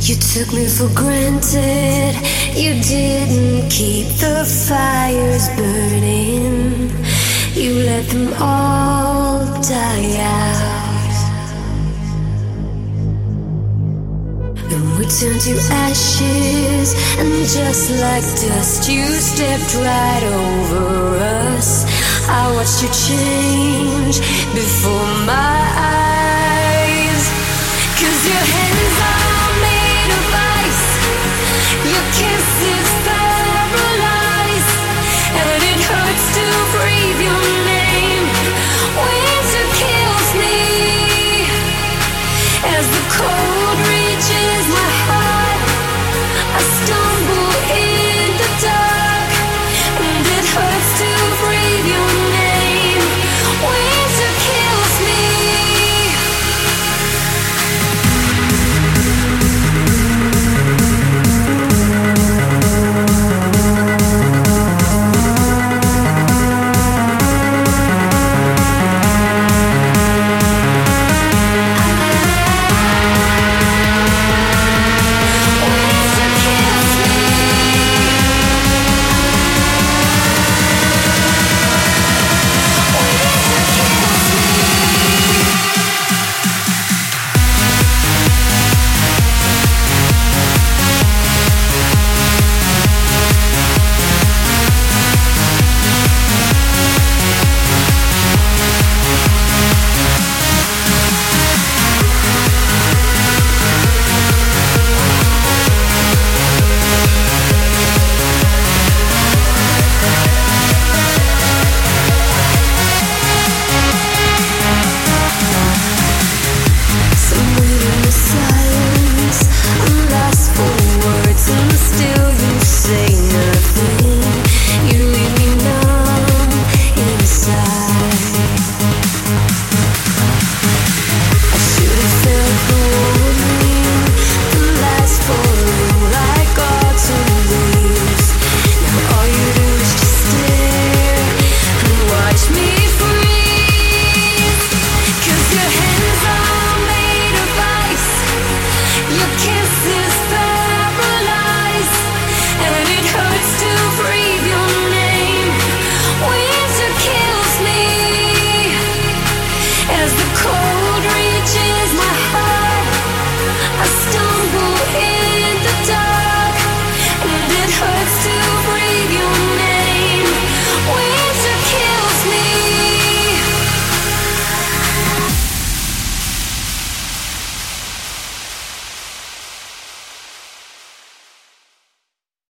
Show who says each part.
Speaker 1: You took me for granted. You didn't keep the fires burning. You let them all die out. Then we turned to ashes, and just like dust, you stepped right over us. I watched you change before my